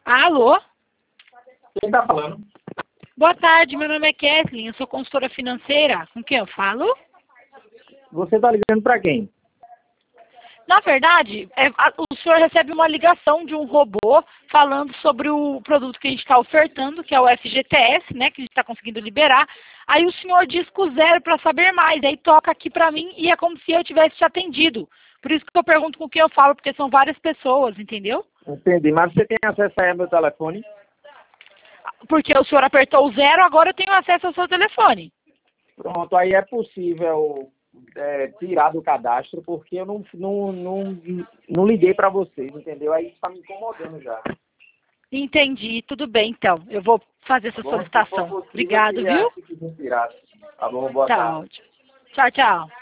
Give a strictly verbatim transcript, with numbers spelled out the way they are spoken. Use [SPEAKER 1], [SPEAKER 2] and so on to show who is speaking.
[SPEAKER 1] Alô?
[SPEAKER 2] Quem tá falando?
[SPEAKER 1] Boa tarde, meu nome é Kathleen, eu sou consultora financeira. Com quem eu falo?
[SPEAKER 2] Você tá ligando pra quem?
[SPEAKER 1] Na verdade, é, a- o senhor recebe uma ligação de um robô falando sobre o produto que a gente está ofertando, que é o F G T S, né, que a gente está conseguindo liberar. Aí o senhor disca o zero para saber mais, aí toca aqui para mim e é como se eu tivesse te atendido. Por isso que eu pergunto com quem eu falo, porque são várias pessoas, entendeu?
[SPEAKER 2] Entendi, mas você tem acesso aí ao meu telefone?
[SPEAKER 1] Porque o senhor apertou o zero, agora eu tenho acesso ao seu telefone.
[SPEAKER 2] Pronto, aí é possível é, tirar do cadastro, porque eu não, não, não, não liguei pra vocês, entendeu? Aí isso tá me incomodando já.
[SPEAKER 1] Entendi, tudo bem então. Eu vou fazer essa
[SPEAKER 2] Tá bom? Se for
[SPEAKER 1] solicitação.
[SPEAKER 2] possível, eu
[SPEAKER 1] Obrigado,
[SPEAKER 2] queria
[SPEAKER 1] viu?
[SPEAKER 2] que me tirasse. Tá bom, boa
[SPEAKER 1] Tá
[SPEAKER 2] tarde.
[SPEAKER 1] ótimo. Tchau, tchau.